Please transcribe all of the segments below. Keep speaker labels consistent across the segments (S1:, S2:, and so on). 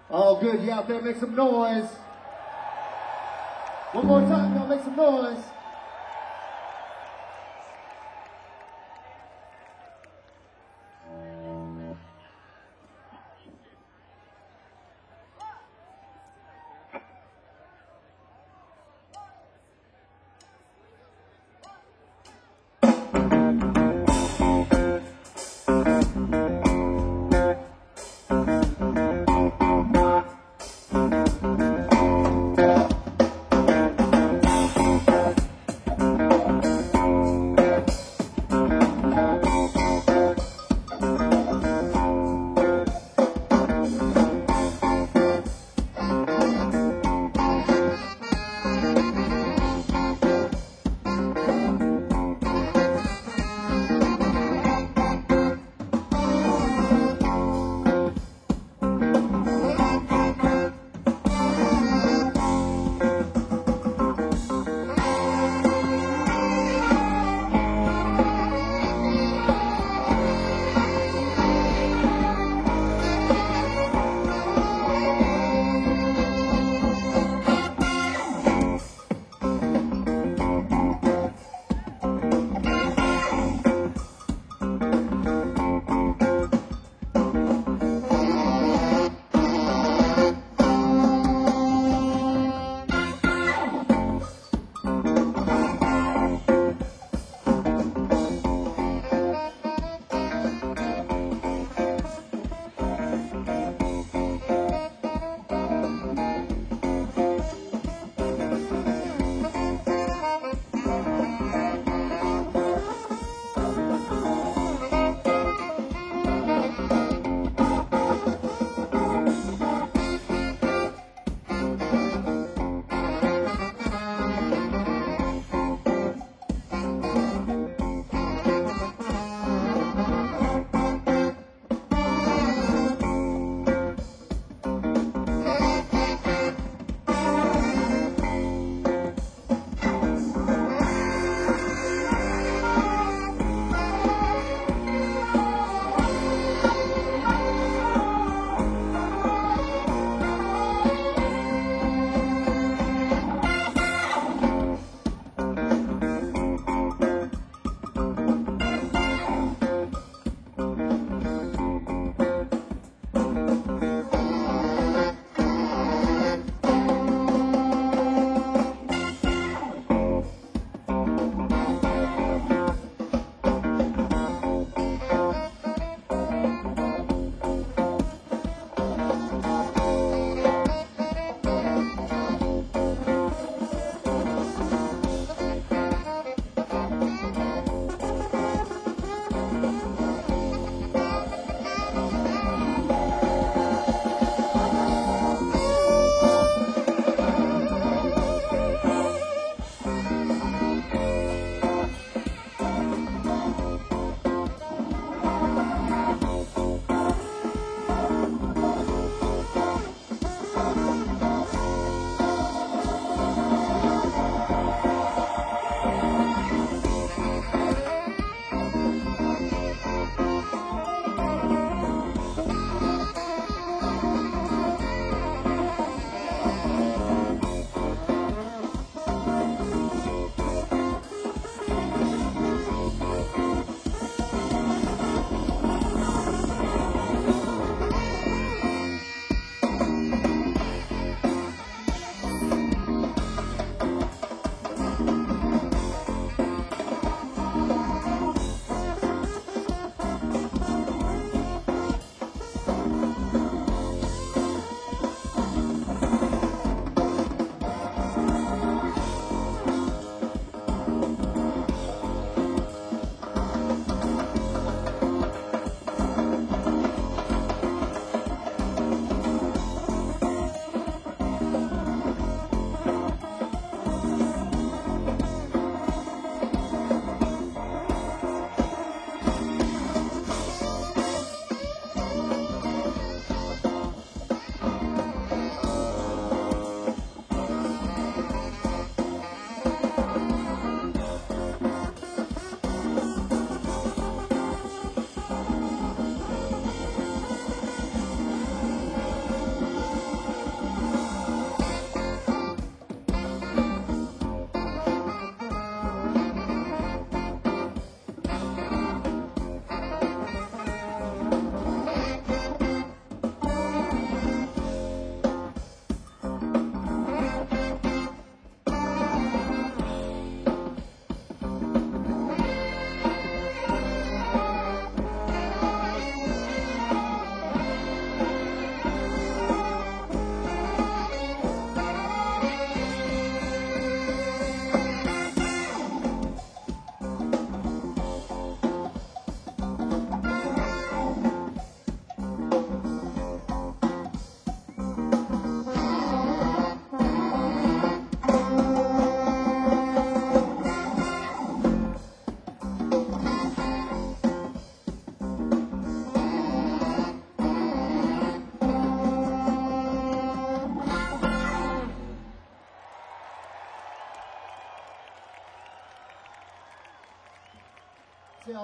S1: Oh, good. You out there, make some noise. One more time, y'all, make some noise.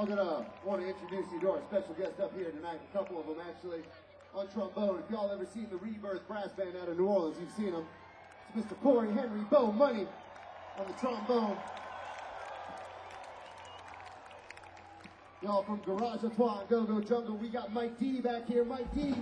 S1: Y'all gonna want to introduce you to our special guest up here tonight. A couple of them actually. On trombone, if y'all ever seen the Rebirth Brass Band out of New Orleans, you've seen them. It's Mr. Corey Henry Bo Money on the trombone. Y'all from Garage à Trois and Go Go Jungle, we got Mike D back here. Mike D.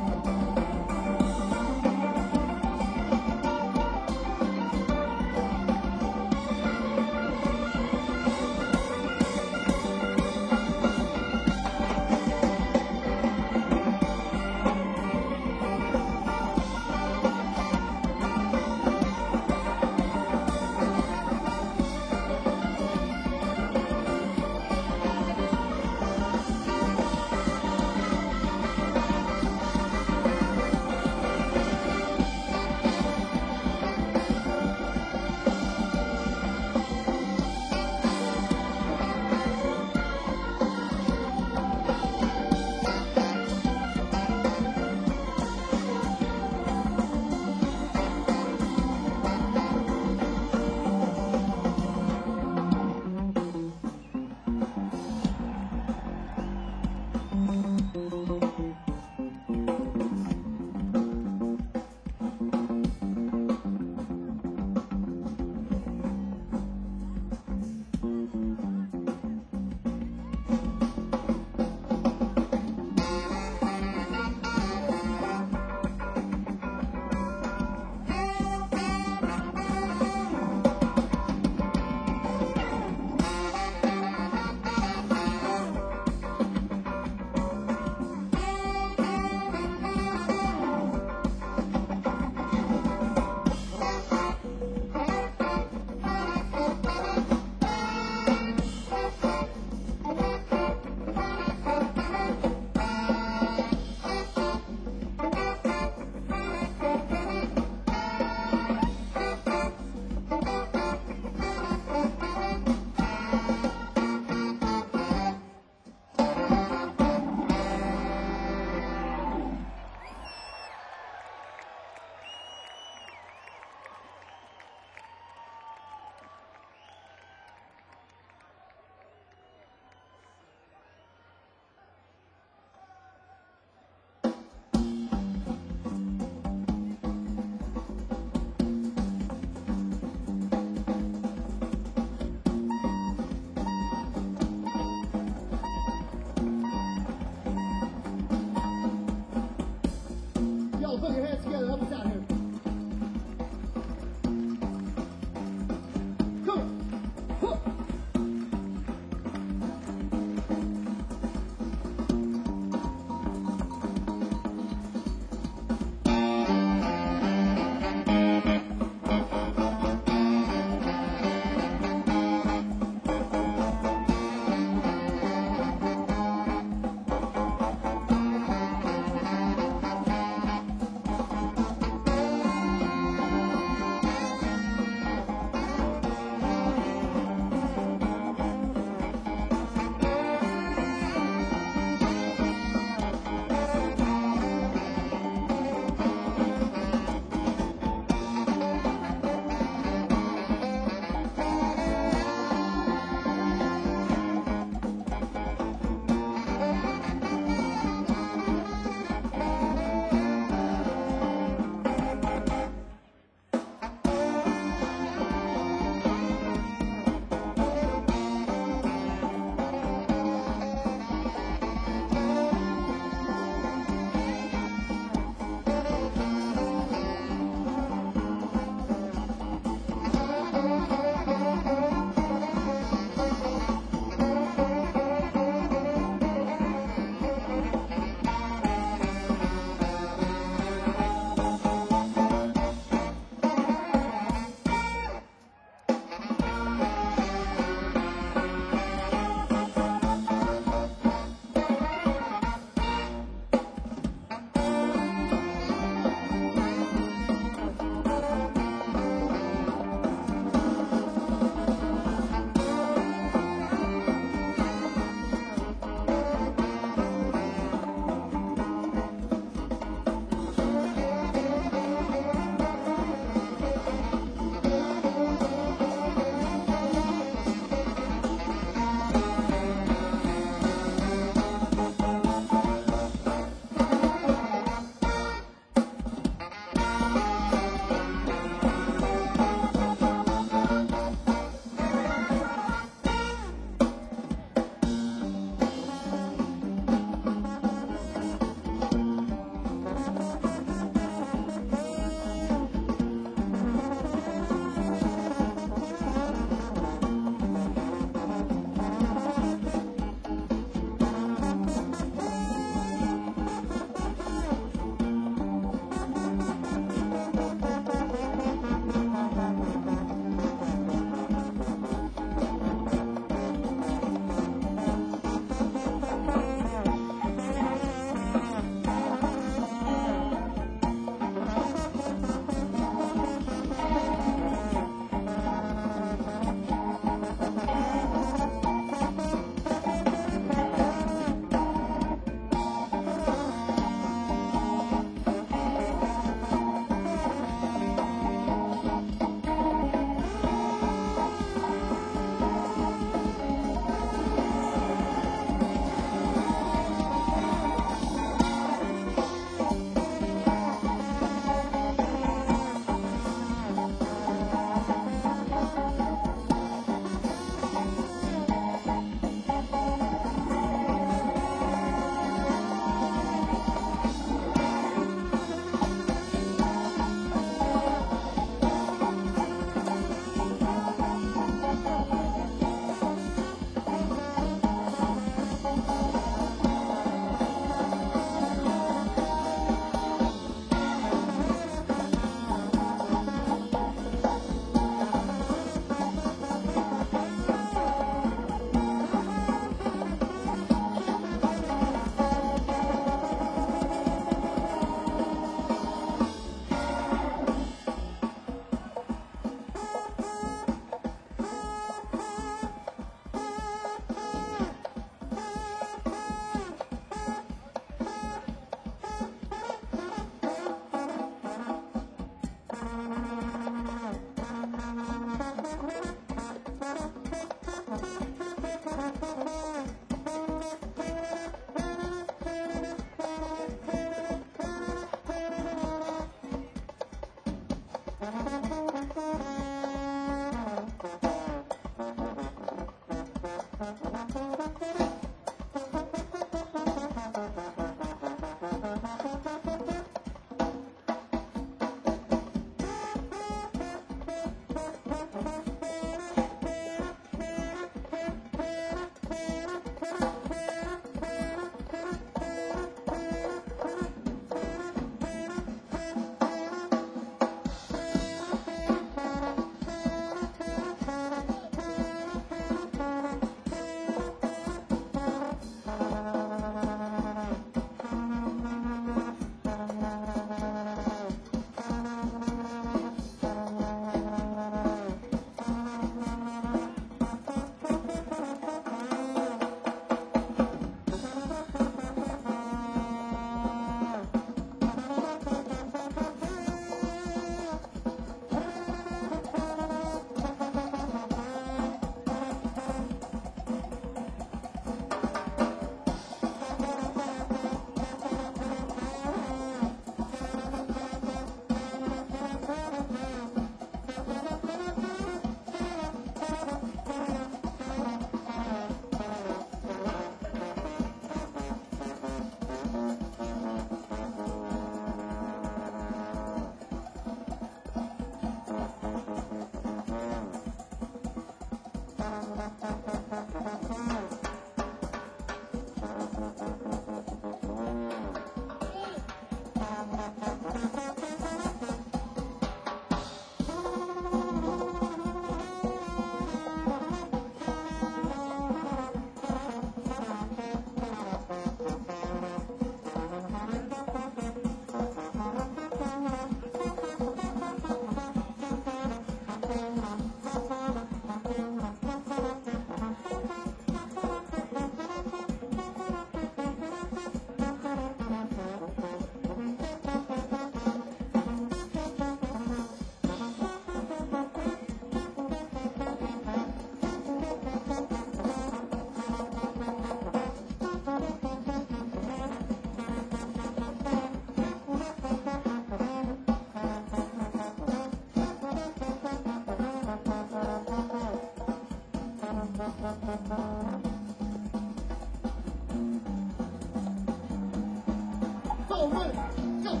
S1: Bo Money. Go.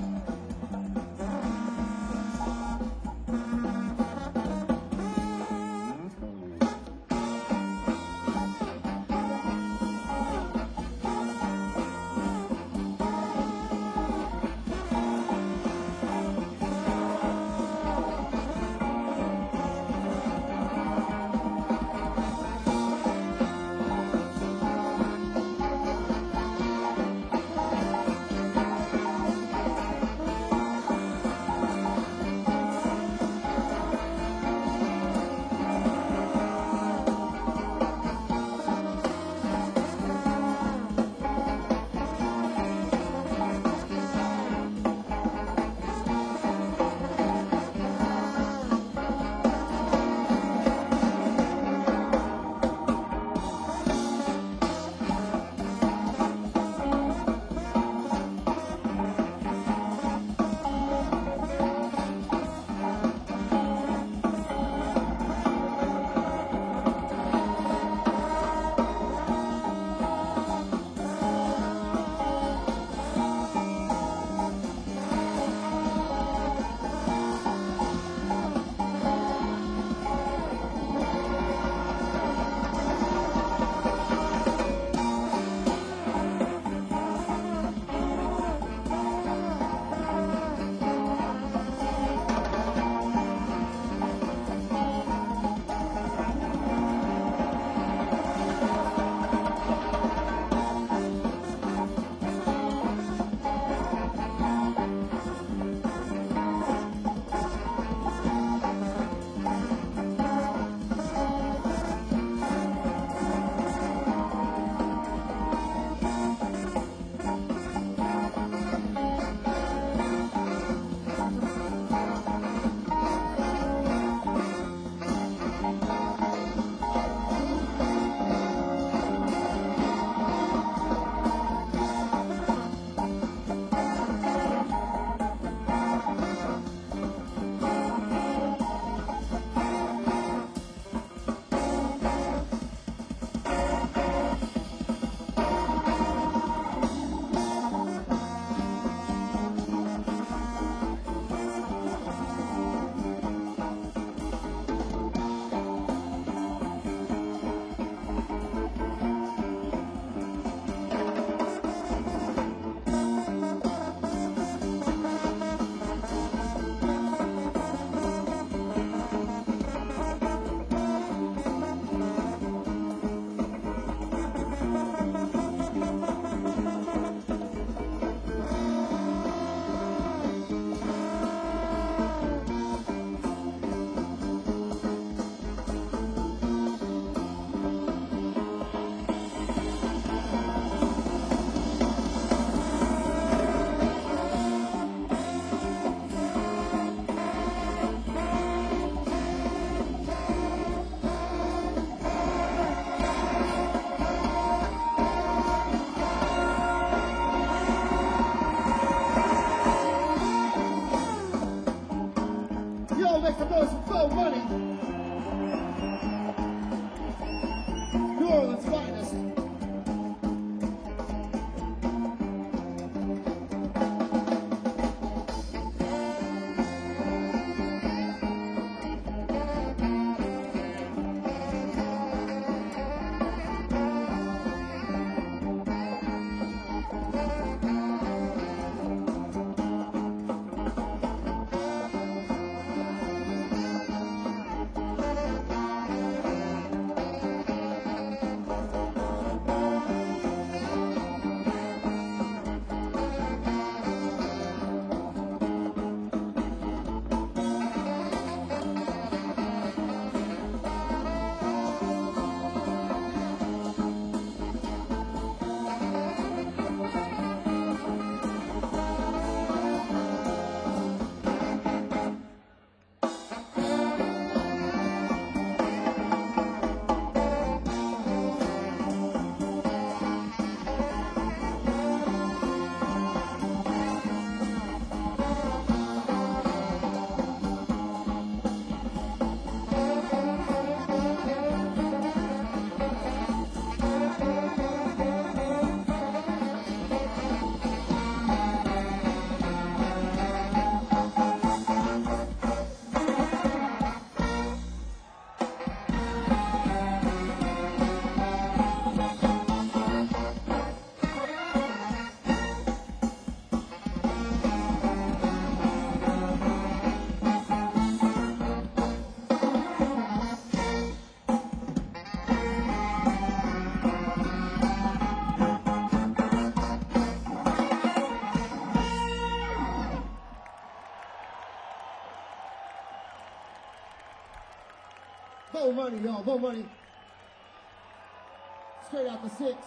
S1: Bo Money, y'all. Bo Money. Straight out the 6.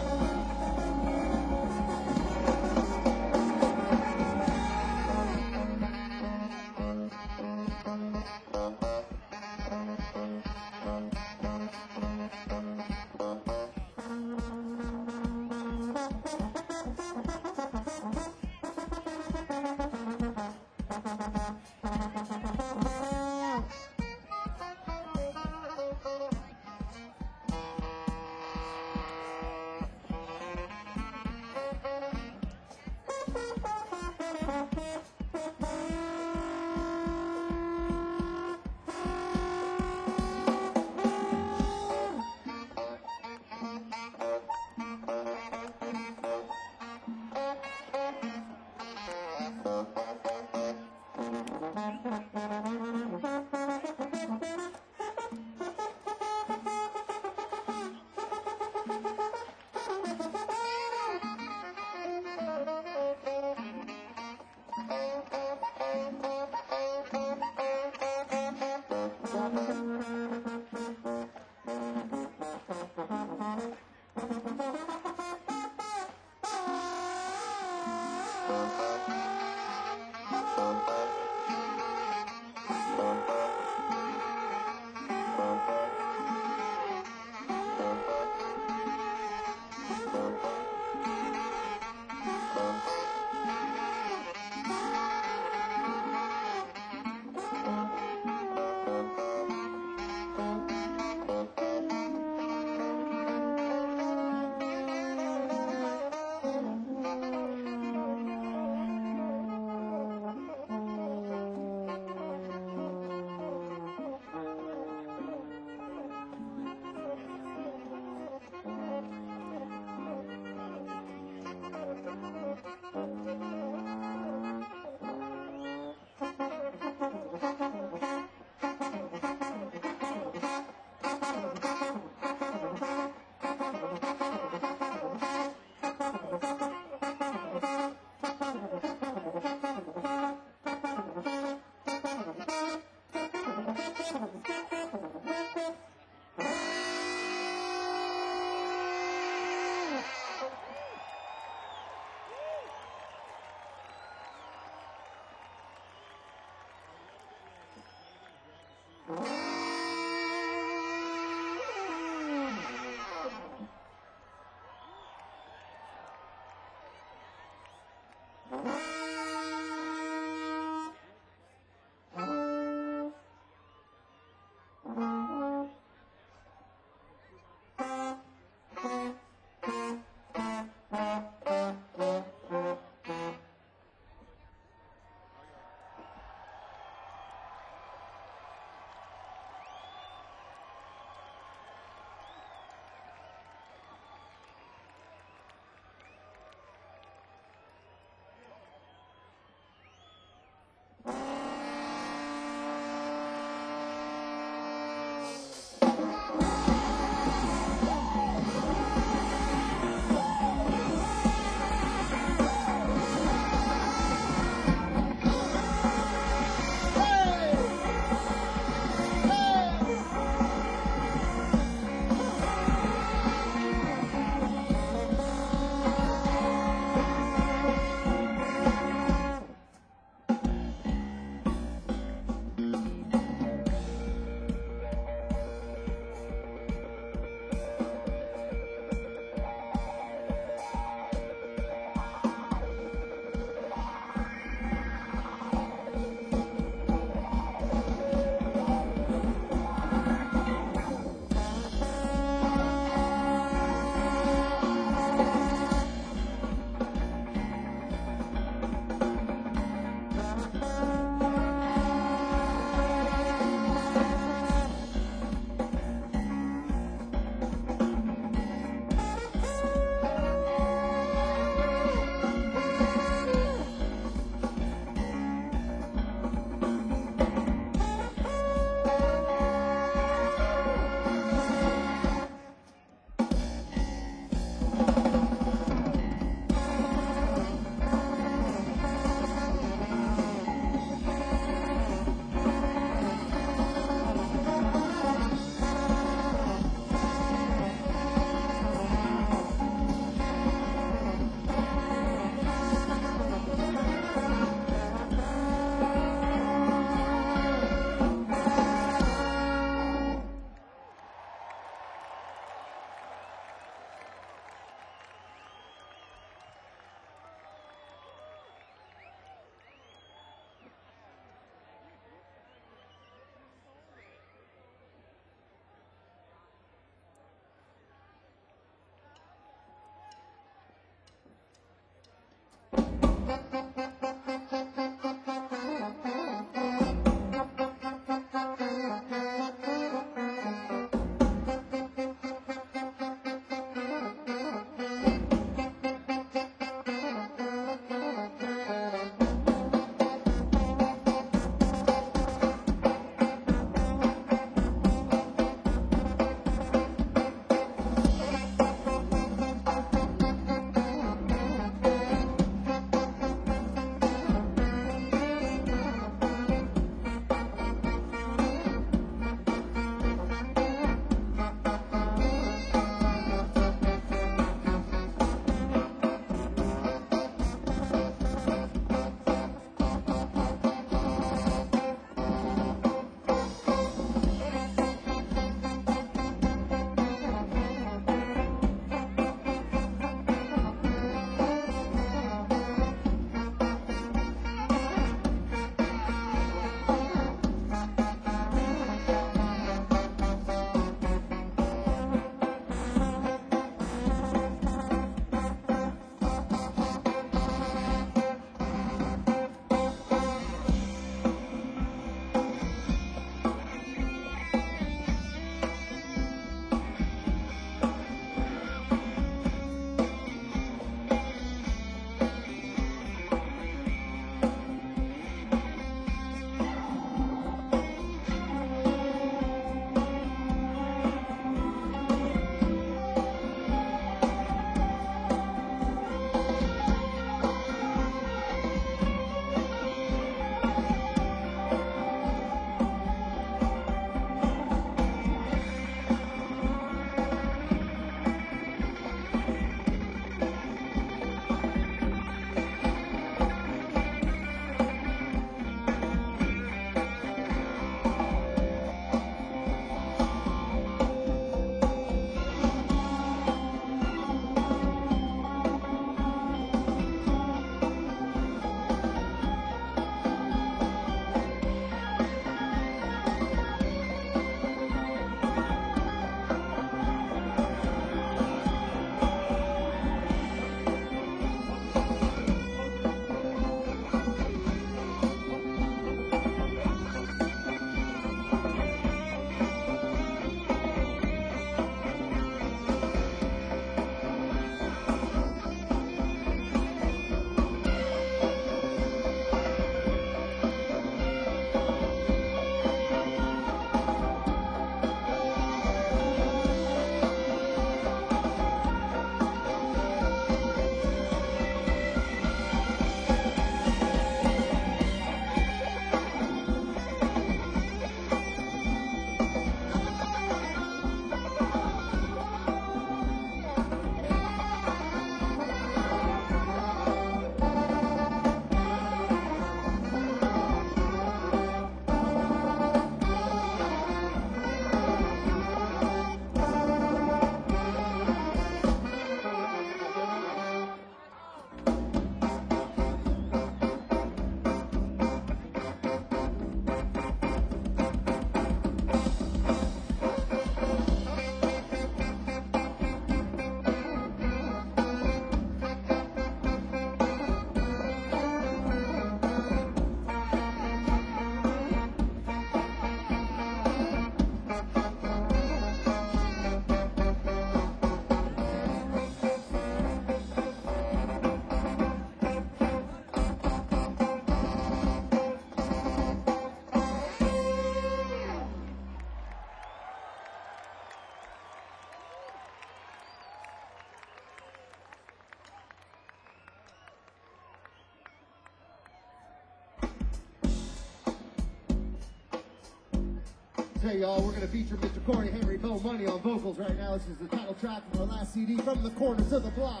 S1: Say, y'all, we're going to feature Mr. Corey Henry Bo Money on vocals right now. This is the title track from our last CD, From the Corners of the Block.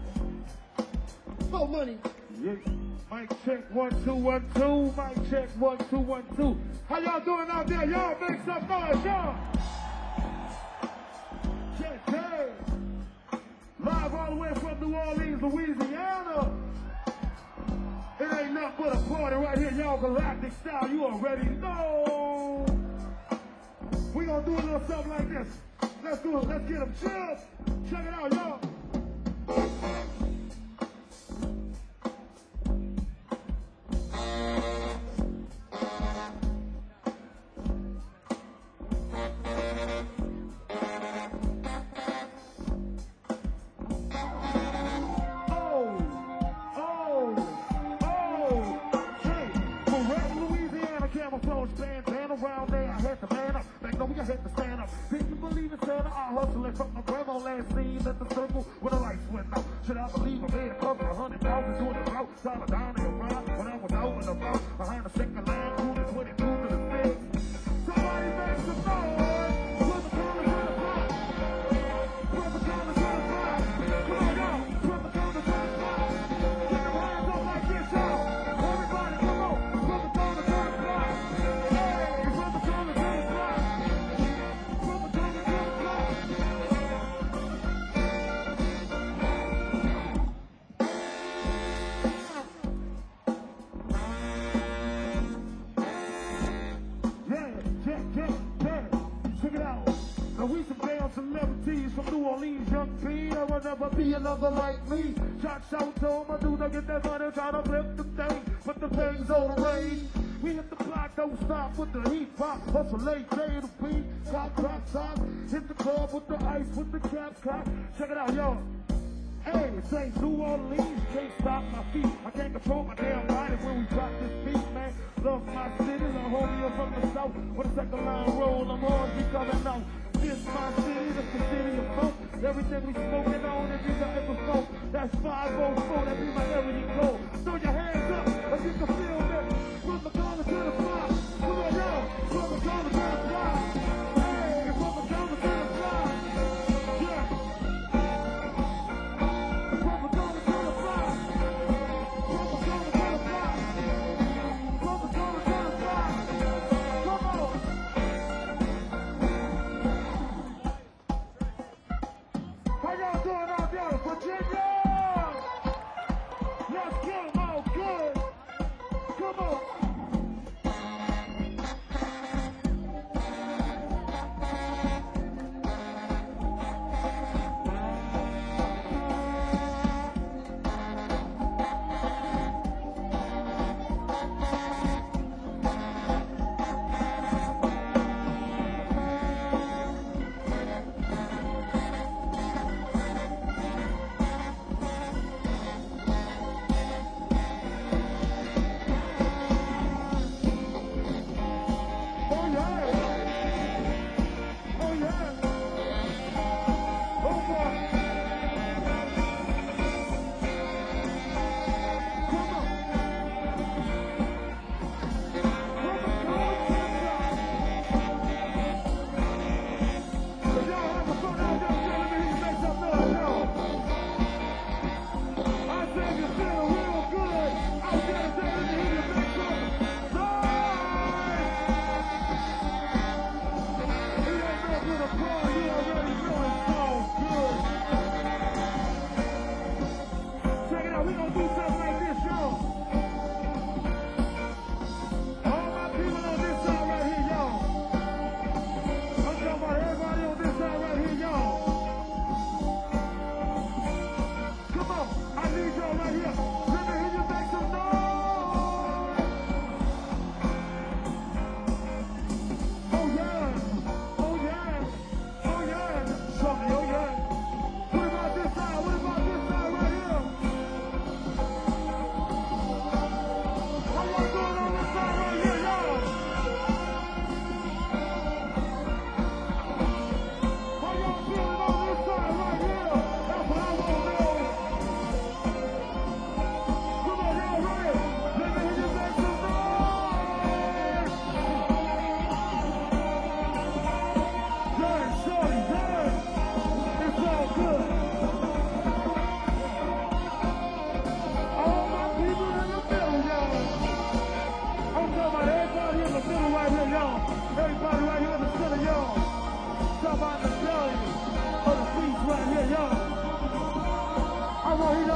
S1: Bo Money.
S2: Yeah. Mic check 1 2 1 2. Mic check 1 2 1 2. How y'all doing out there? Y'all make some noise, y'all. Check, check. Live all the way from New Orleans, Louisiana. It ain't nothing but a party right here, y'all. Galactic style. You already know. We gonna do a little something like this. Let's do it. Let's get them chilled. Check it out, y'all. From my grandma last seen at the circle when the lights went out. Should I believe I made a couple of $100,000 doing the route? Dollar down in the rock when I was out and about. Behind the second line, cruising 22 to the 6. Somebody make some noise. Put the corners on the block. Put the corners on the block. Come on, y'all. Put the corners on the block. Get your hands up like this, y'all. Everybody, come on. Put the corners on the block. Hey, put the corners on the block. Put the corners on the block. Check it out. Now we some damn celebrities from New Orleans, young P. There will never be another like me. Shout to all my dudes, I get that money, try to flip the thing, put the things on the range. We hit the block, don't stop with the heat pop, hustle late, day to beat, top, hit the club with the ice, with the cap cock. Check it out, y'all. Hey, say New Orleans, can't stop my feet. I can't control my damn body when we drop this beat, man. Love my city, the homie up from the south. When the second line roll, I'm on, be coming out. This my city, this the city of funk. Everything we smoking on, if you got ever smoke, that's 504, that be my area code. Throw your hands up, if you can feel that. From the corner to the block. Come on, y'all. From the corner to the block. Hey, from the corner to the block. Yeah. How y'all doing out there, Virginia? Let's get them all good. Come on.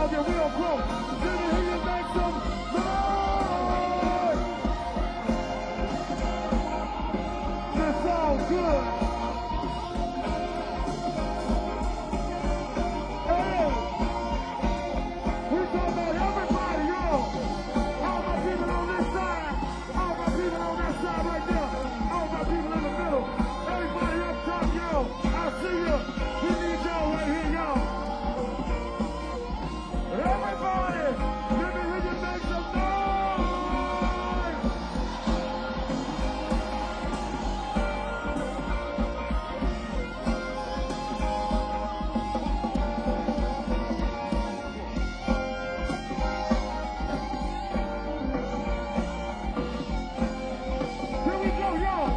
S2: y'all get real close. Let me hear you make some noise. This sounds good. Hey, we talking about everybody, y'all. All my people on this side, all my people on that side right there, all my people in the middle, everybody up top, yo. I see you. We need y'all right here, y'all. Everybody, let me hear you make some noise. Here we go, y'all.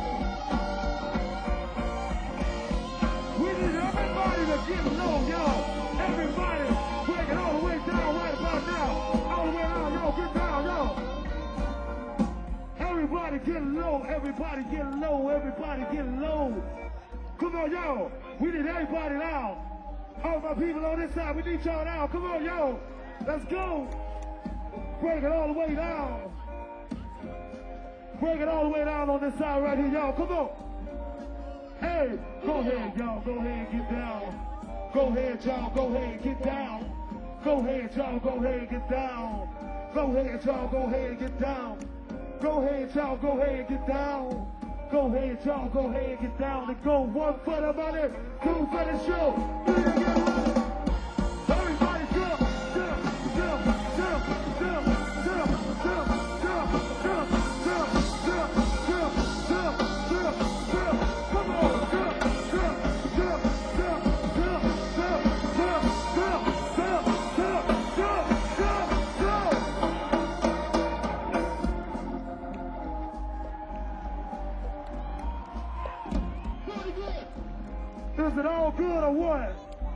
S2: We need everybody to get low, y'all. Everybody, break it all the way down right about now. All the way down, y'all. Get down, y'all. Everybody get low. Everybody get low. Everybody get low. Come on, y'all. We need everybody down. All my people on this side, we need y'all down. Come on, y'all. Let's go. Break it all the way down. Break it all the way down on this side right here, y'all. Come on. Hey, go ahead, y'all. Go ahead and get down. Go ahead, y'all. Go ahead and get down. Go ahead, y'all. Go ahead and get down. Go ahead, y'all. Go ahead and get down. Go ahead, y'all. Go ahead and get down. Go ahead, y'all. Go ahead and get down. And go 1 for the money, 2 for the show. 3 to get low. Everybody jump, jump, jump, jump, jump, jump, jump, jump, jump, jump, jump, jump, jump, jump, jump. Come on, jump, jump, jump, jump, jump, jump, jump, jump, jump, jump, jump, jump, jump. Is it all good or what?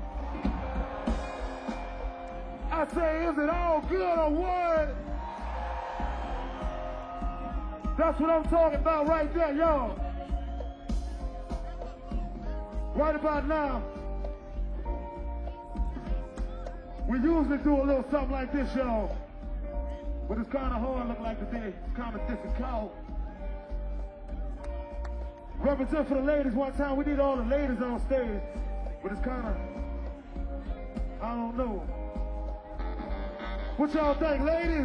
S2: I say, is it all good or what? That's what I'm talking about right there, y'all. Right about now, we usually do a little something like this, y'all. But it's kind of hard, look like today. It's kind of difficult. Represent for the ladies one time. We need all the ladies on stage. But it's kind of, I don't know. What y'all think, ladies?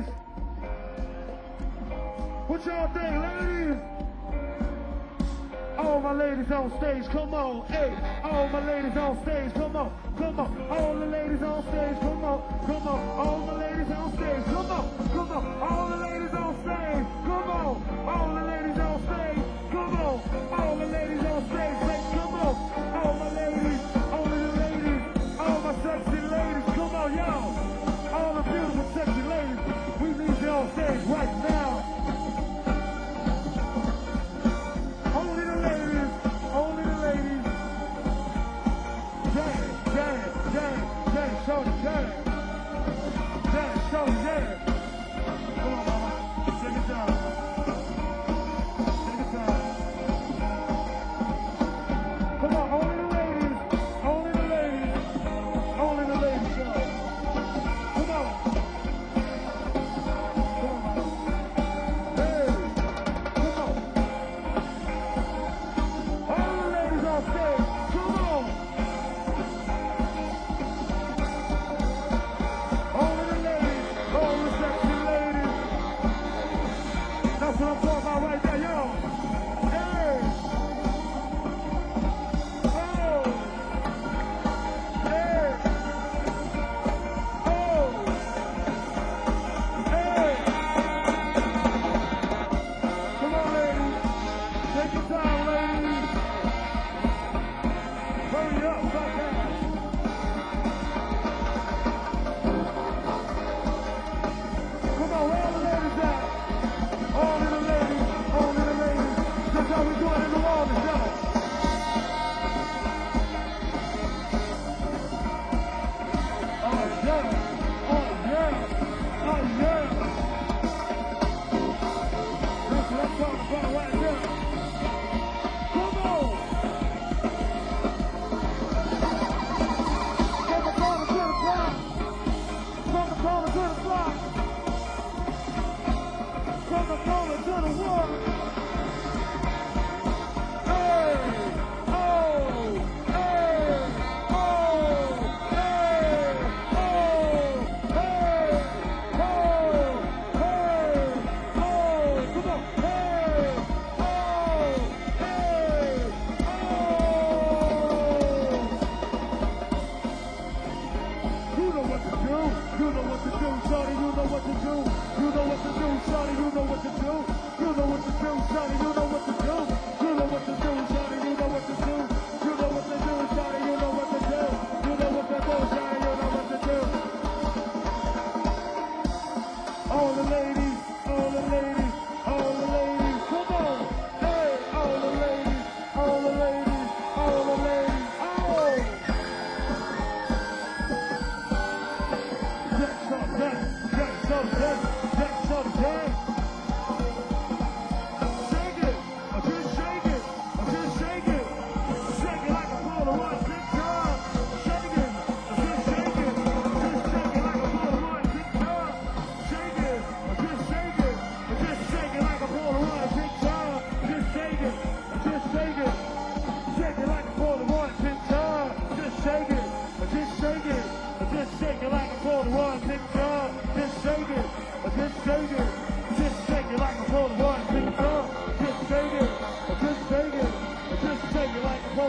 S2: What y'all think, ladies? All my ladies on stage, come on. Hey, all my ladies on stage, come on. Come on. All the ladies on stage, come on. Come on. All the ladies on stage, come on. Come on. All the ladies on stage, come on. All the ladies on stage, come on. All the ladies on stage, say, come on. All my ladies, only the ladies, all my sexy ladies, come on, y'all. All the beautiful sexy ladies, we need you on stage right now. Only the ladies, only the ladies. Dance, dance, dance, dance, show the dance. Dance, show the dance. Come on, mama, take it down. Take it down.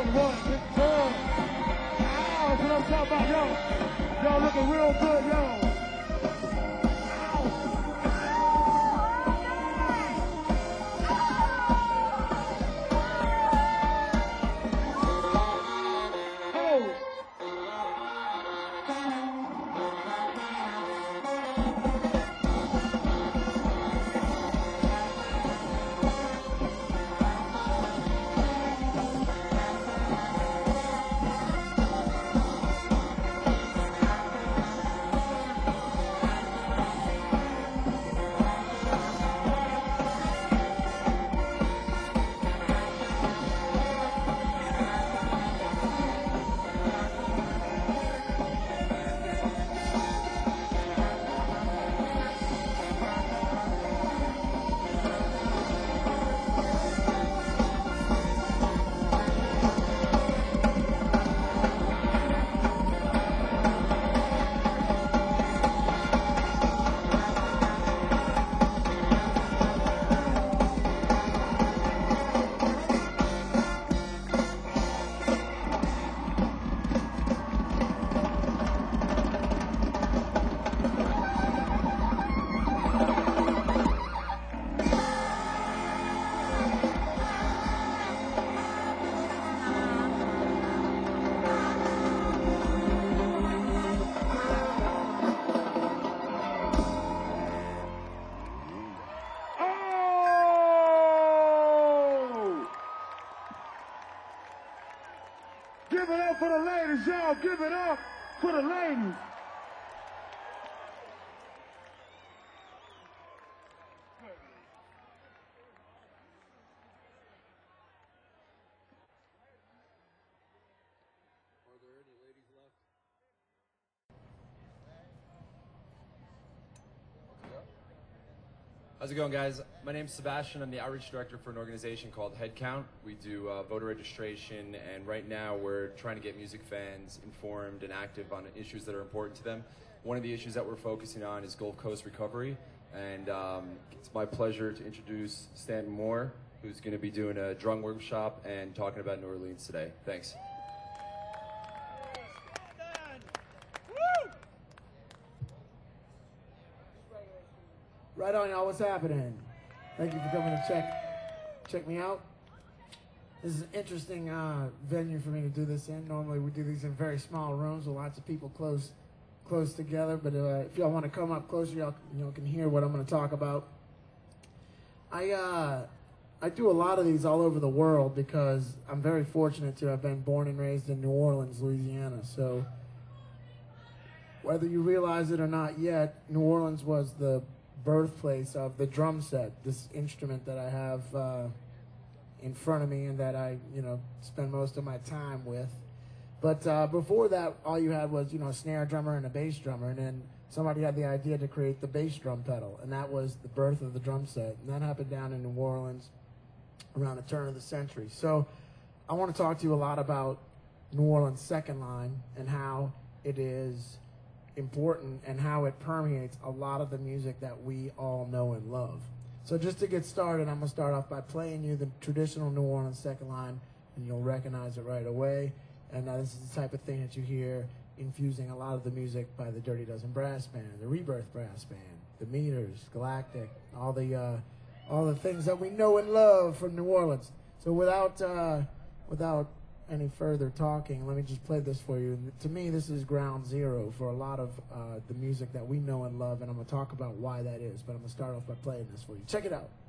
S2: What? Big time. Ow, that's what I'm talking about, yo. Y'all looking real good, yo. Give it up for the ladies, y'all. Give it up for the ladies.
S3: Are there any ladies left? How's it going, guys? My name's Sebastian. I'm the outreach director for an organization called Headcount. We do voter registration, and right now we're trying to get music fans informed and active on issues that are important to them. One of the issues that we're focusing on is Gulf Coast recovery, and it's my pleasure to introduce Stanton Moore, who's going to be doing a drum workshop and talking about New Orleans today. Thanks.
S4: Right on, y'all. What's happening? Thank you for coming to check me out. This is an interesting venue for me to do this in. Normally we do these in very small rooms with lots of people close together. But if y'all want to come up closer, y'all can hear what I'm going to talk about. I do a lot of these all over the world because I'm very fortunate to have been born and raised in New Orleans, Louisiana. So whether you realize it or not yet, New Orleans was the birthplace of the drum set, this instrument that I have in front of me and that I spend most of my time with. But before that, all you had was a snare drummer and a bass drummer, and then somebody had the idea to create the bass drum pedal, and that was the birth of the drum set. And that happened down in New Orleans around the turn of the century. So I want to talk to you a lot about New Orleans second line and how it is important and how it permeates a lot of the music that we all know and love. So just to get started, I'm going to start off by playing you the traditional New Orleans second line, and you'll recognize it right away. And this is the type of thing that you hear infusing a lot of the music by the Dirty Dozen Brass Band, the Rebirth Brass Band, the Meters, Galactic, all the things that we know and love from New Orleans. So without any further talking, let me just play this for you. To me, this is ground zero for a lot of the music that we know and love, and I'm going to talk about why that is, but I'm going to start off by playing this for you. Check it out.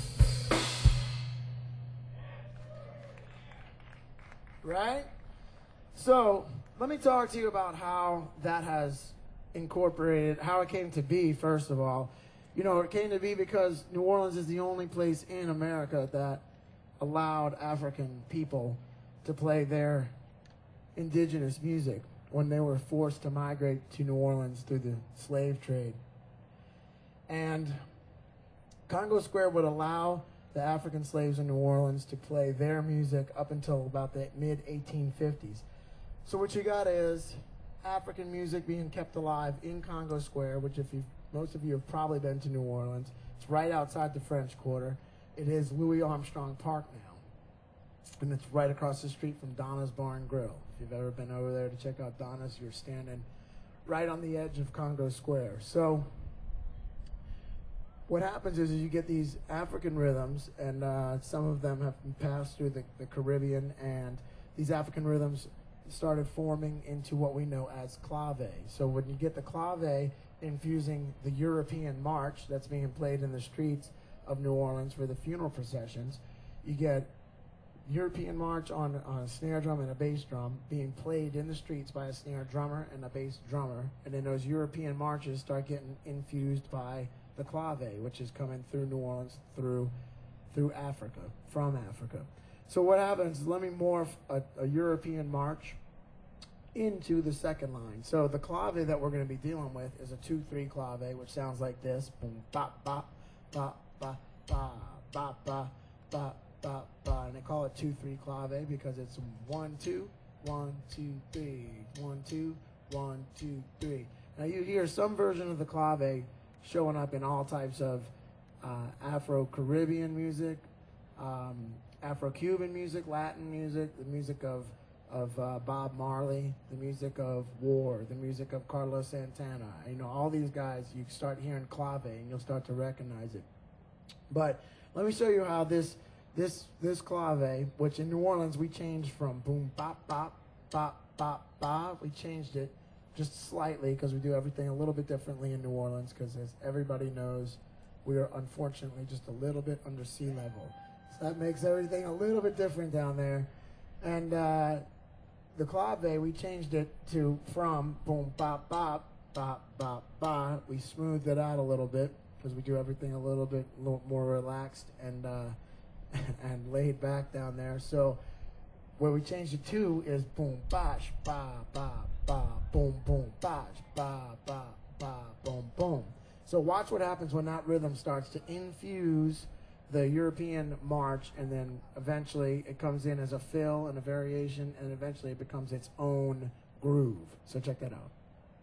S4: Right? So let me talk to you about how that has incorporated, how it came to be, first of all. You know, it came to be because New Orleans is the only place in America that allowed African people to play their indigenous music when they were forced to migrate to New Orleans through the slave trade. And Congo Square would allow the African slaves in New Orleans to play their music up until about the mid-1850s. So what you got is African music being kept alive in Congo Square, which most of you have probably been to New Orleans. It's right outside the French Quarter. It is Louis Armstrong Park now. And it's right across the street from Donna's Bar and Grill. If you've ever been over there to check out Donna's, you're standing right on the edge of Congo Square. So what happens is you get these African rhythms, and some of them have been passed through the Caribbean, and these African rhythms started forming into what we know as clave. So when you get the clave infusing the European march that's being played in the streets of New Orleans for the funeral processions, you get European march on a snare drum and a bass drum being played in the streets by a snare drummer and a bass drummer, and then those European marches start getting infused by the clave, which is coming through New Orleans through Africa, from Africa. So what happens is, let me morph a European march into the second line. So the clave that we're going to be dealing with is a 2-3 clave, which sounds like this: boom, bop, bop, bop, bop, bop, bop, bop, bop, bop, bop. And they call it 2-3 clave because it's 1 2 1 2 3 1 2 1 2 3. Now you hear some version of the clave showing up in all types of Afro-Caribbean music, Afro-Cuban music, Latin music, the music of Bob Marley, the music of War, the music of Carlos Santana. You know, all these guys, you start hearing clave and you'll start to recognize it. But let me show you how this clave, which in New Orleans we changed from boom, bop, bop, bop, bop, bop. We changed it just slightly because we do everything a little bit differently in New Orleans, because as everybody knows, we are unfortunately just a little bit under sea level. So that makes everything a little bit different down there. And the clave, we changed it from boom, bop, bop, bop, bop, bop. We smoothed it out a little bit because we do everything a little bit more relaxed and and laid back down there. So where we changed it to is boom, bash, ba, ba, ba, boom, boom, bash, ba, ba, ba, boom, boom. So watch what happens when that rhythm starts to infuse the European march, and then eventually it comes in as a fill and a variation, and eventually it becomes its own groove. So check that out.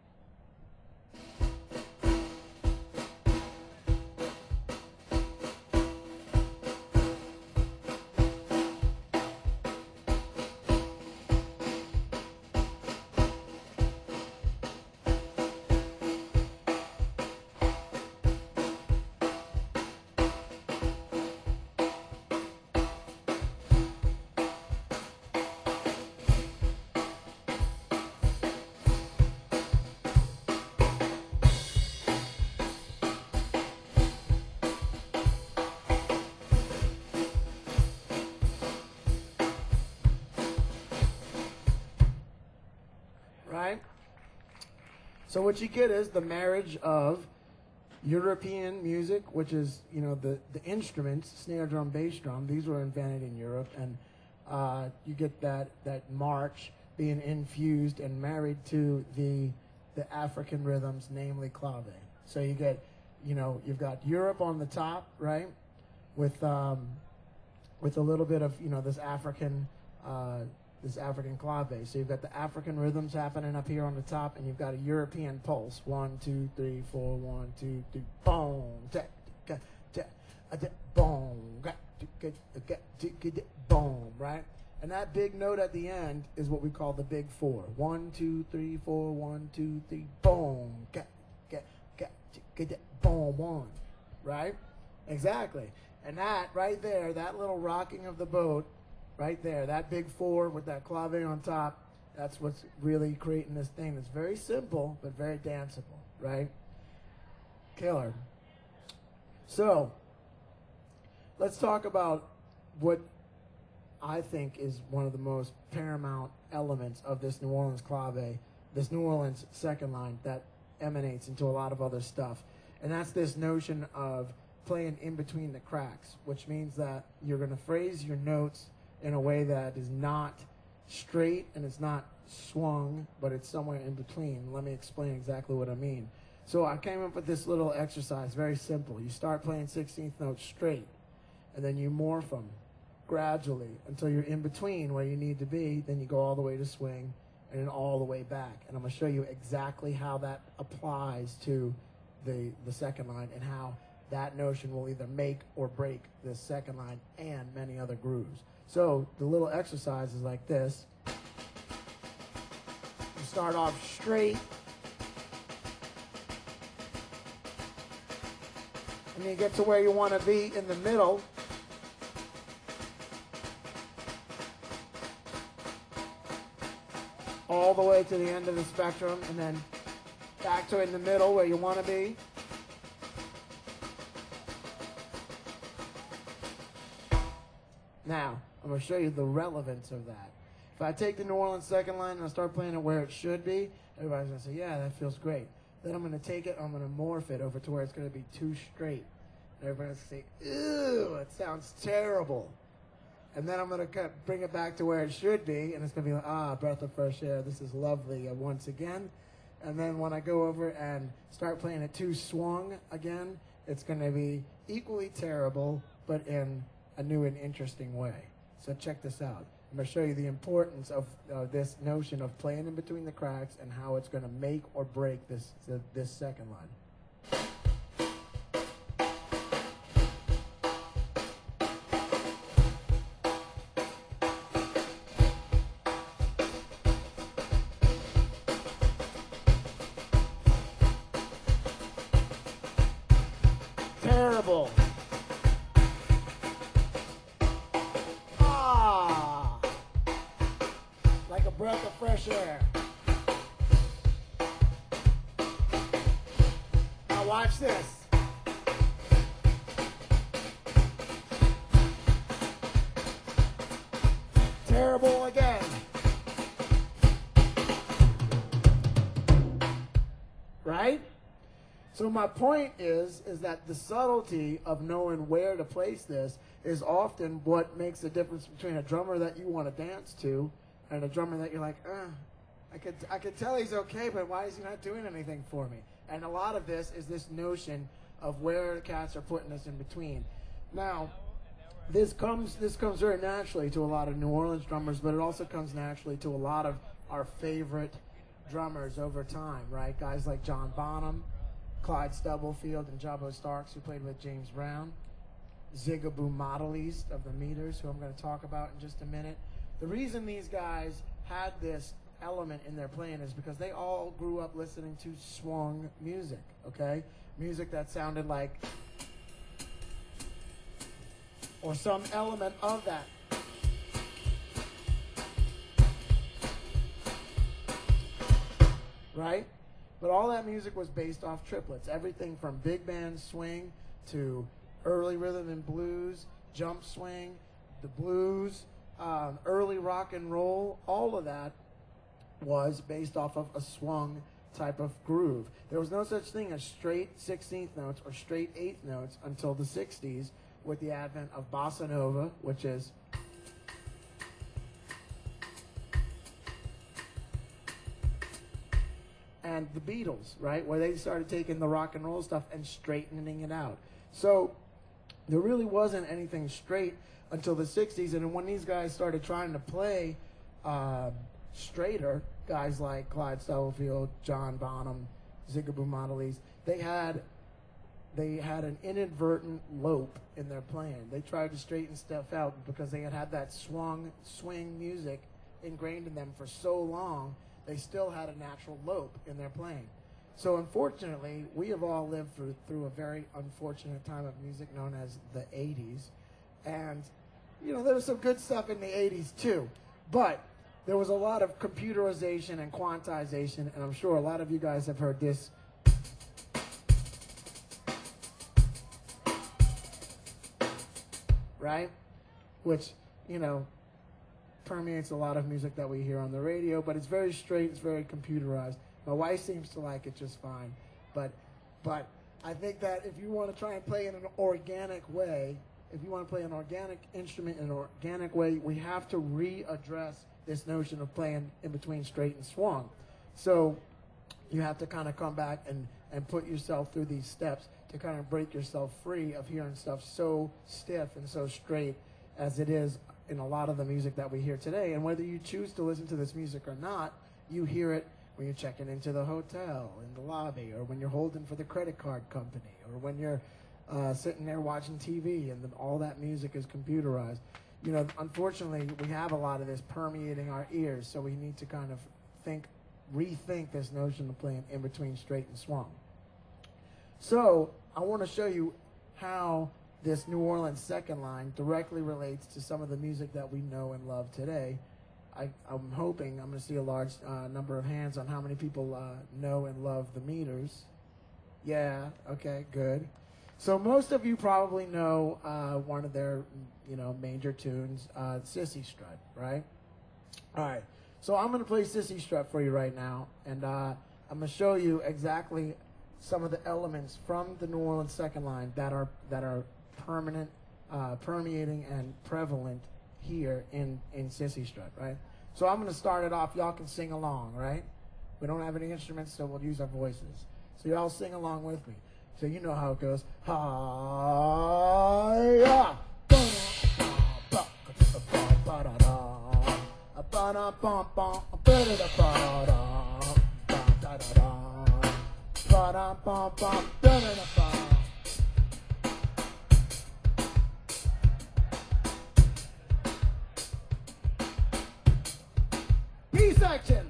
S4: Right? So what you get is the marriage of European music, which is, you know, the instruments, snare drum, bass drum. These were invented in Europe, and you get that march being infused and married to the African rhythms, namely clave. So you get, you know, you've got Europe on the top, right, with a little bit of, you know, this African clave. So you've got the African rhythms happening up here on the top, and you've got a European pulse. 1 2 3 4 1 2 3 boom, boom, boom, right? And that big note at the end is what we call the big 4. 1 2 3 4 1 2 3 boom, boom, 1, right? Exactly. And that right there, that little rocking of the boat right there, that big 4 with that clave on top, that's what's really creating this thing. It's very simple, but very danceable, right? Killer. So, let's talk about what I think is one of the most paramount elements of this New Orleans clave, this New Orleans second line that emanates into a lot of other stuff. And that's this notion of playing in between the cracks, which means that you're going to phrase your notes in a way that is not straight and it's not swung, but it's somewhere in between. Let me explain exactly what I mean. So I came up with this little exercise, very simple. You start playing 16th notes straight, and then you morph them gradually until you're in between where you need to be. Then you go all the way to swing and then all the way back. And I'm going to show you exactly how that applies to the second line and how that notion will either make or break this second line and many other grooves. So the little exercise is like this. You start off straight, and you get to where you want to be in the middle. All the way to the end of the spectrum, and then back to in the middle where you want to be. Now, I'm going to show you the relevance of that. If I take the New Orleans second line and I start playing it where it should be, everybody's going to say, yeah, that feels great. Then I'm going to take it, I'm going to morph it over to where it's going to be too straight. And everybody's going to say, ew, it sounds terrible. And then I'm going to bring it back to where it should be, and it's going to be like, ah, breath of fresh air, this is lovely once again. And then when I go over and start playing it too swung again, it's going to be equally terrible, but in a new and interesting way. So check this out. I'm going to show you the importance of this notion of playing in between the cracks and how it's going to make or break this second line. Terrible. Like a breath of fresh air. Now watch this. Terrible again. Right? So my point is that the subtlety of knowing where to place this is often what makes the difference between a drummer that you want to dance to and a drummer that you're like, I could tell he's okay, but why is he not doing anything for me? And a lot of this is this notion of where the cats are putting us in between. Now, this comes very naturally to a lot of New Orleans drummers, but it also comes naturally to a lot of our favorite drummers over time, right? Guys like John Bonham, Clyde Stubblefield, and Jabbo Starks, who played with James Brown, Zigaboo Modelist of the Meters, who I'm going to talk about in just a minute. The reason these guys had this element in their playing is because they all grew up listening to swung music, okay? Music that sounded like, or some element of that. Right? But all that music was based off triplets. Everything from big band swing to early rhythm and blues, jump swing, the blues, early rock and roll, all of that was based off of a swung type of groove. There was no such thing as straight 16th notes or straight 8th notes until the 60s with the advent of bossa nova, which is and the Beatles, right, where they started taking the rock and roll stuff and straightening it out. So there really wasn't anything straight until the 60s, and when these guys started trying to play straighter, guys like Clyde Stubblefield, John Bonham, Zigaboo Modelist, they had an inadvertent lope in their playing. They tried to straighten stuff out because they had that swing music ingrained in them for so long, they still had a natural lope in their playing. So unfortunately, we have all lived through a very unfortunate time of music known as the 80s. And, you know, there was some good stuff in the 80s too. But there was a lot of computerization and quantization, and I'm sure a lot of you guys have heard this. Right? Which, you know, permeates a lot of music that we hear on the radio, but it's very straight, it's very computerized. My wife seems to like it just fine, but I think that if you want to try and play in an organic way, if you want to play an organic instrument in an organic way, we have to readdress this notion of playing in between straight and swung. So you have to kind of come back and put yourself through these steps to kind of break yourself free of hearing stuff so stiff and so straight as it is in a lot of the music that we hear today. And whether you choose to listen to this music or not, you hear it when you're checking into the hotel, in the lobby, or when you're holding for the credit card company, or when you're sitting there watching TV and all that music is computerized. You know, unfortunately, we have a lot of this permeating our ears, so we need to kind of rethink this notion of playing in between straight and swung. So I want to show you how this New Orleans second line directly relates to some of the music that we know and love today. I'm hoping I'm going to see a large number of hands on how many people know and love the Meters. Yeah, okay, good. So most of you probably know one of their, major tunes, Sissy Strut, right? All right. So I'm going to play Sissy Strut for you right now, and I'm going to show you exactly some of the elements from the New Orleans second line that are permanent, permeating, and prevalent here in Sissy Strut, right? So I'm going to start it off. Y'all can sing along, right? We don't have any instruments, so we'll use our voices. So y'all sing along with me. So you know how it goes. Hi-ya! B section.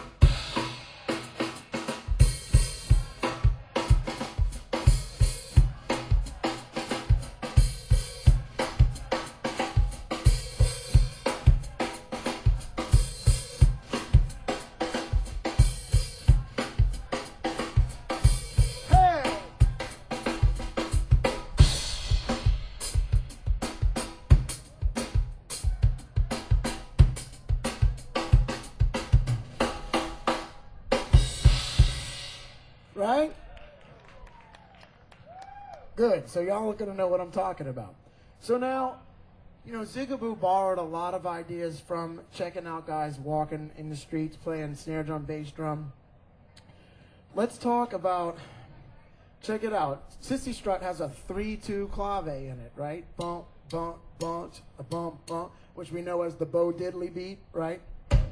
S4: Right? Good. So y'all are going to know what I'm talking about. So now, Zigaboo borrowed a lot of ideas from checking out guys walking in the streets playing snare drum, bass drum. Let's talk about, check it out. Sissy Strut has a 3-2 clave in it, right? Bump, bump, bump, a bump, bump, which we know as the Bo Diddley beat, right?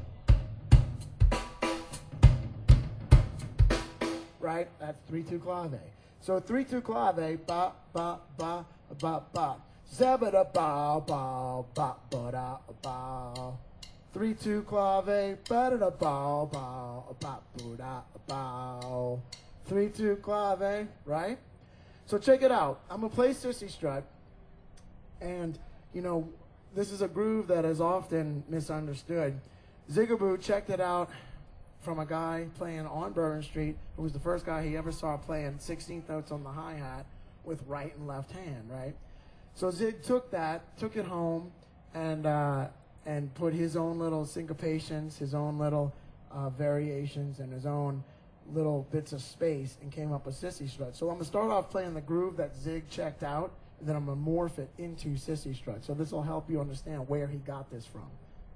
S4: Right? That's 3-2 clave. So 3-2 clave, ba, ba, ba, ba, ba. Zabada, ba, ba, ba, ba, da, ba. 3-2 clave, ba, da, da, ba, ba, ba, ba, da, ba. 3-2 clave, right? So check it out. I'm going to play Sissy Strut. And, this is a groove that is often misunderstood. Zigaboo checked it out from a guy playing on Bourbon Street, who was the first guy he ever saw playing 16th notes on the hi-hat with right and left hand, right? So Zig took it home, and put his own little syncopations, his own little variations, and his own little bits of space, and came up with Sissy Strut. So I'm going to start off playing the groove that Zig checked out, and then I'm going to morph it into Sissy Strut. So this will help you understand where he got this from.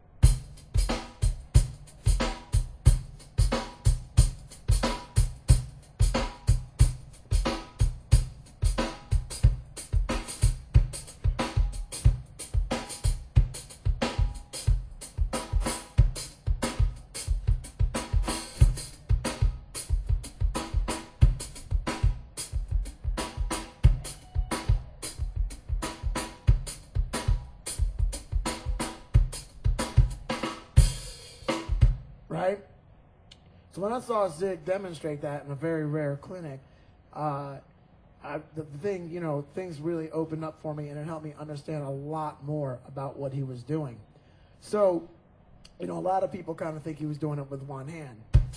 S4: Right? So when I saw Zig demonstrate that in a very rare clinic, things really opened up for me, and it helped me understand a lot more about what he was doing. So, a lot of people kind of think he was doing it with one hand,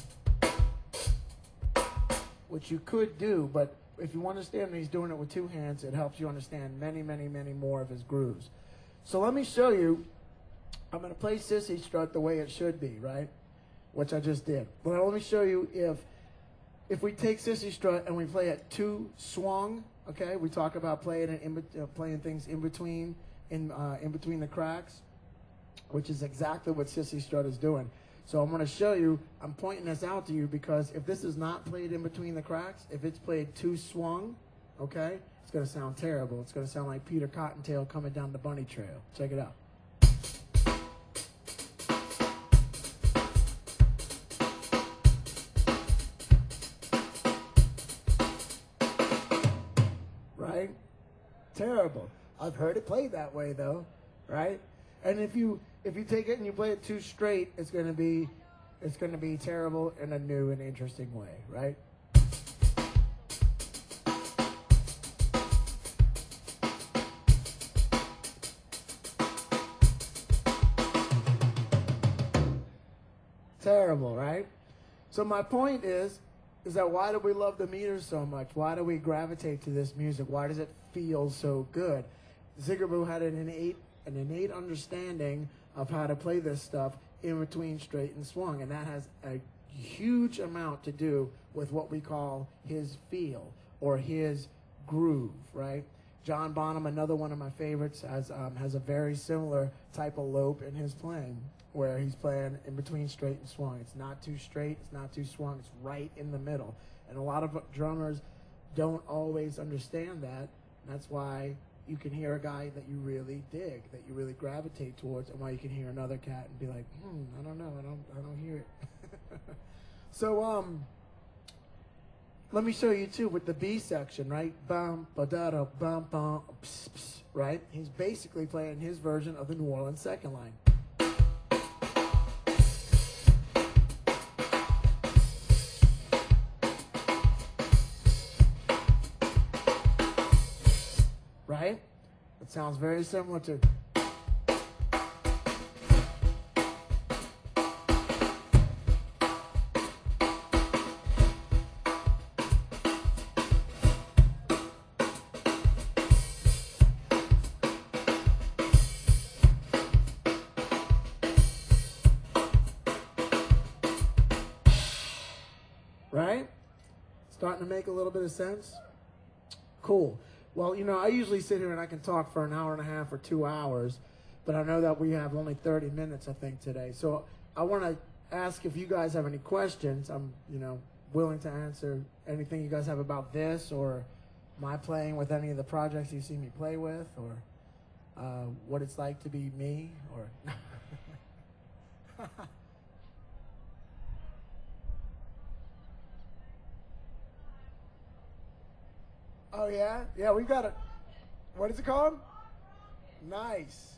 S4: which you could do, but if you understand that he's doing it with two hands, it helps you understand many, many, many more of his grooves. So let me show you I'm going to play Sissy Strut the way it should be, right? Which I just did. But let me show you if we take Sissy Strut and we play it 2 swung, okay? We talk about playing things in between the cracks, which is exactly what Sissy Strut is doing. So I'm going to show you, I'm pointing this out to you because if this is not played in between the cracks, if it's played 2 swung, okay, it's going to sound terrible. It's going to sound like Peter Cottontail coming down the bunny trail. Check it out. Right? Terrible. I've heard it played that way though, right? And if you take it and you play it 2 straight, it's gonna be terrible in a new and interesting way, right? Terrible, right? So my point is that why do we love the meters so much? Why do we gravitate to this music? Why does it feel so good? Zigaboo had an innate understanding of how to play this stuff in between straight and swung, and that has a huge amount to do with what we call his feel or his groove, right? John Bonham, another one of my favorites, has a very similar type of lope in his playing, where he's playing in between straight and swung. It's not too straight, it's not too swung, it's right in the middle. And a lot of drummers don't always understand that. And that's why you can hear a guy that you really dig, that you really gravitate towards, and why you can hear another cat and be like, I don't know, I don't hear it. So let me show you too with the B section, right? Bum ba da da bum bum ps, ps, right? He's basically playing his version of the New Orleans second line. Right? It sounds very similar to. Right? Starting to make a little bit of sense? Cool. Well, you know, I usually sit here and I can talk for an hour and a half or 2 hours, but I know that we have only 30 minutes, I think, today. So I want to ask if you guys have any questions. I'm, willing to answer anything you guys have about this or my playing with any of the projects you see me play with or what it's like to be me or... Oh, yeah? Yeah, we've got a... What is it called? Nice.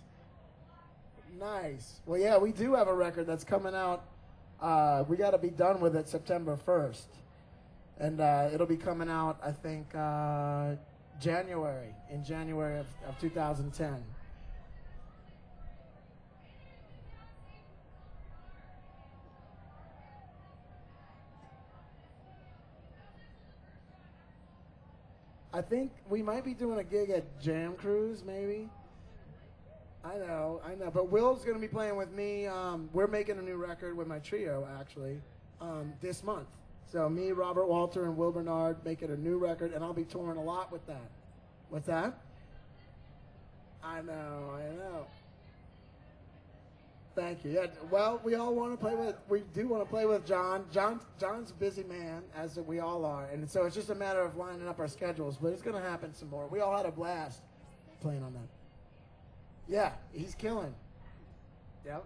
S4: Nice. Well, yeah, we do have a record that's coming out. We got to be done with it September 1st. And it'll be coming out, I think, in January of 2010. I think we might be doing a gig at Jam Cruise, maybe. I know. But Will's going to be playing with me. We're making a new record with my trio, actually, this month. So me, Robert Walter, and Will Bernard making a new record, and I'll be touring a lot with that. What's that? I know. Thank you. Yeah, well, we all want to play with, we do want to play with John. John's a busy man, as we all are. And so it's just a matter of lining up our schedules. But it's going to happen some more. We all had a blast playing on that. Yeah, he's killing. Yep.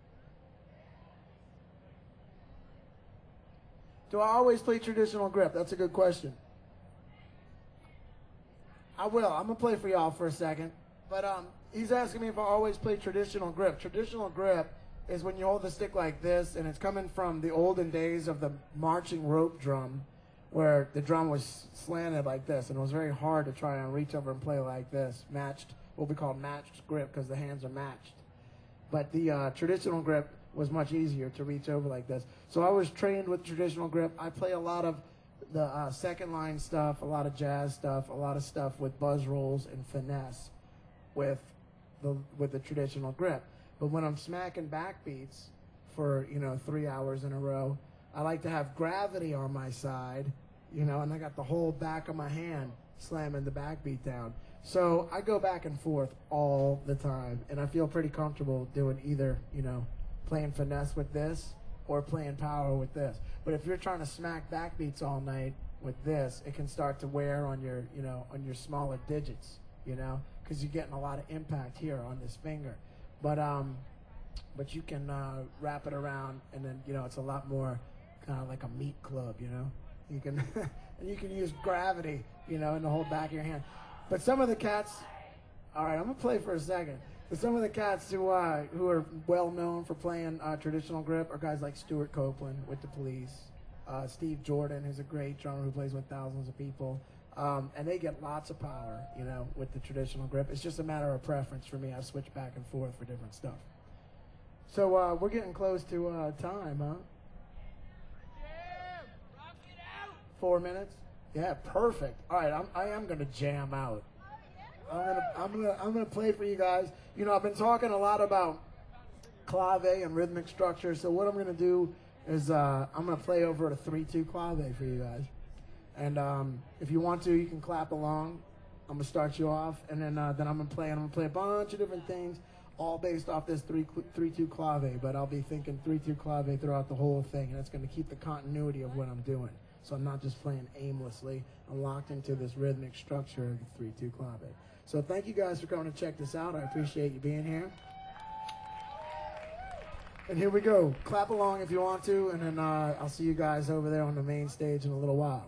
S4: Do I always play traditional grip? That's a good question. I will. I'm going to play for y'all for a second. But he's asking me if I always play traditional grip. Traditional grip is when you hold the stick like this, and it's coming from the olden days of the marching rope drum, where the drum was slanted like this, and it was very hard to try and reach over and play like this, matched, what we call matched grip, because the hands are matched. But the traditional grip was much easier to reach over like this. So I was trained with traditional grip. I play a lot of the second line stuff, a lot of jazz stuff, a lot of stuff with buzz rolls and finesse with the traditional grip. But when I'm smacking backbeats for, 3 hours in a row, I like to have gravity on my side, and I got the whole back of my hand slamming the backbeat down. So I go back and forth all the time, and I feel pretty comfortable doing either, playing finesse with this or playing power with this. But if you're trying to smack backbeats all night with this, it can start to wear on your, on your smaller digits, because you're getting a lot of impact here on this finger. But you can wrap it around, and then, it's a lot more kind of like a meat club, You can and you can use gravity, in the whole back of your hand. But some of the cats, all right, I'm gonna play for a second. But some of the cats who are well known for playing traditional grip are guys like Stuart Copeland with the Police, Steve Jordan, who's a great drummer who plays with thousands of people, and they get lots of power, with the traditional grip. It's just a matter of preference for me. I switch back and forth for different stuff. So we're getting close to time, huh? 4 minutes? Yeah, perfect. All right, I am gonna jam out. I'm gonna play for you guys. I've been talking a lot about clave and rhythmic structure. So what I'm gonna do is I'm gonna play over a 3/2 clave for you guys. And if you want to, you can clap along. I'm gonna start you off, and then I'm gonna play a bunch of different things, all based off this 3/2 clave. But I'll be thinking 3/2 clave throughout the whole thing, and that's gonna keep the continuity of what I'm doing. So I'm not just playing aimlessly. I'm locked into this rhythmic structure of the 3/2 clave. So thank you guys for coming to check this out. I appreciate you being here. And here we go. Clap along if you want to, and then I'll see you guys over there on the main stage in a little while.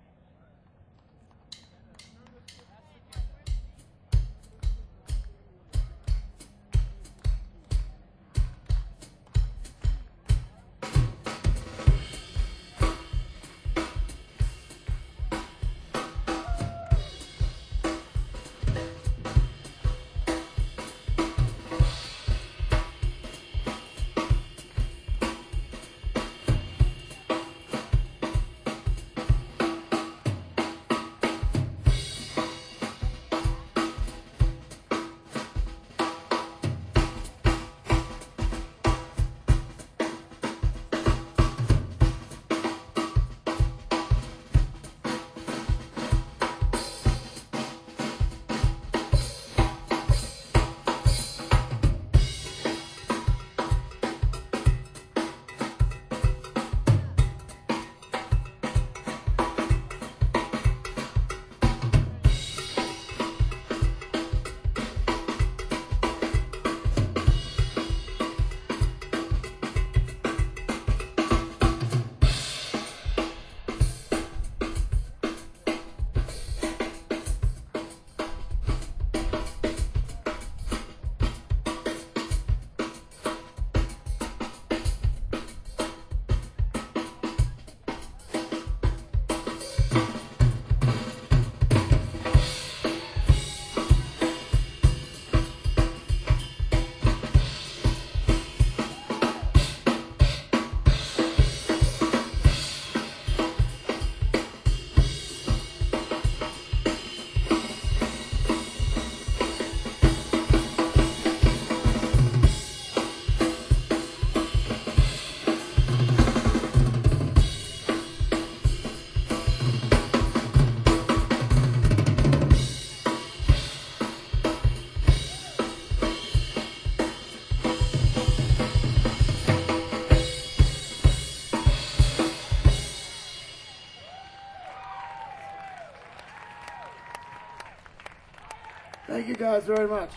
S4: Thank you guys very much.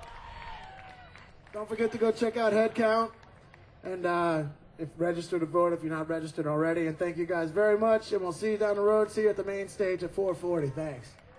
S4: Don't forget to go check out Headcount and if register to vote if you're not registered already. And thank you guys very much, and we'll see you down the road. See you at the main stage at 4:40. Thanks.